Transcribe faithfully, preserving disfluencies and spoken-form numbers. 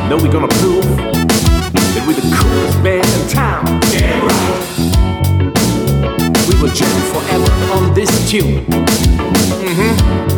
know we're gonna prove that we're the coolest band in town. Damn right. We will jam forever on this tune. Mm-hmm.